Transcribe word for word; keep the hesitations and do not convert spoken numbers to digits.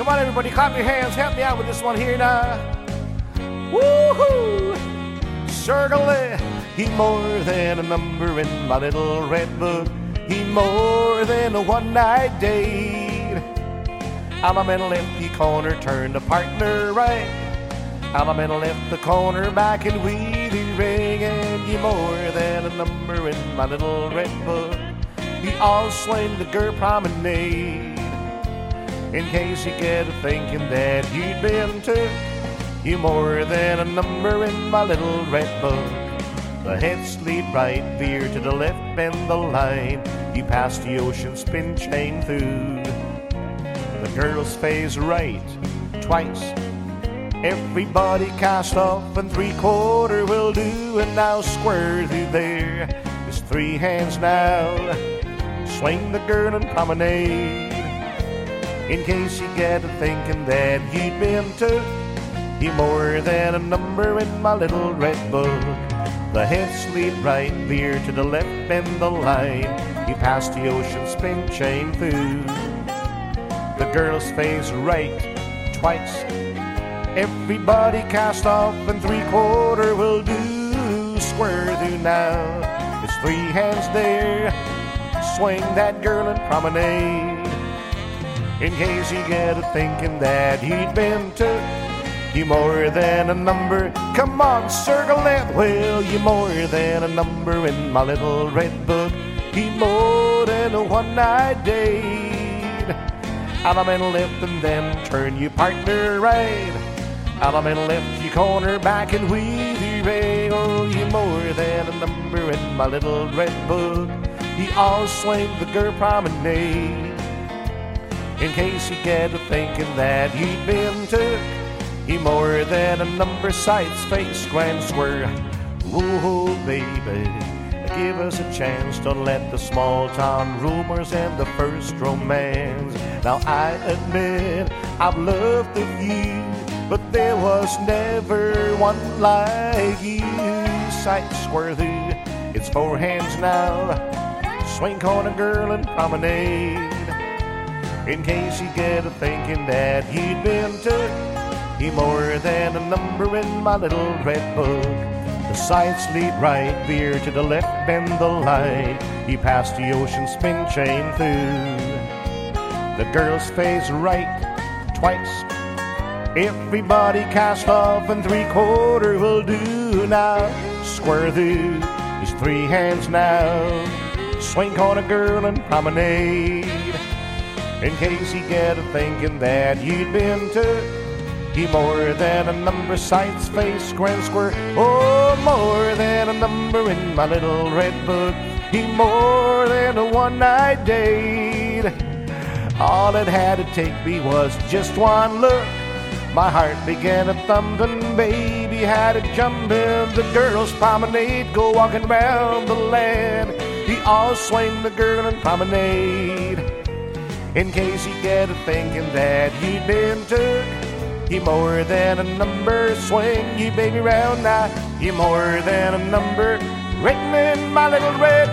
Come on, everybody, clap your hands. Help me out with this one here now. Woo-hoo! Certainly, he more than a number in my little red book. He more than a one-night date. I'm a middle empty corner, turn the partner right. I'm a middle left the corner, back and weedy ring. And you more than a number in my little red book. He all swing the girl promenade. In case you get a thinking that you'd been took, you more than a number in my little red book. The heads lead right, veer to the left, bend the line. You pass the ocean, spin, chain through. The girls phase right, twice. Everybody cast off, and three-quarter will do. And now square through there, it's three hands now. Swing the girl and promenade. In case you get to thinking that you'd been took, you more than a number in my little red book. The heads lead right, veer to the left, bend the line. You pass the ocean, spin, chain through. The girls phase right, twice. Everybody cast off, and three-quarter will do. Square through now, it's three hands there. Swing that girl and promenade. In case you get a thinking that you'd been took, you more than a number. Come on, circle that. Well, you more than a number in my little red book. He more than a one-night date. Out of middle left and then turn you partner right. Out of middle left you corner, back and weedy ring. Oh, you more than a number in my little red book. He all swing the girl promenade. In case you get to thinking that you'd been took, you more than a number, sights, face, grand square. Whoa, baby, give us a chance to let the small town rumors and the first romance. Now I admit I've loved a few, but there was never one like you. Sights worthy, it's four hands now. Swing corner girl and promenade. In case you get a thinking that you'd been took, you more than a number in my little red book. The sights lead right, veer to the left, bend the line. You pass the ocean, spin, chain through. The girls phase right, twice. Everybody cast off, and three-quarter will do now. Square through, it's three hands now. Swing corner girl and promenade. In case you get a thinking that you'd been took, you more than a number, sights, face, grand square. Oh, more than a number in my little red book. He more than a one-night date. All it had to take me was just one look. My heart began a thumping, baby had a jumping. The girls promenade, go walking round the land. He all swing the girl and promenade. In case you get a thinking that you'd been took, you more than a number, swing you baby round now. You more than a number, written in my little red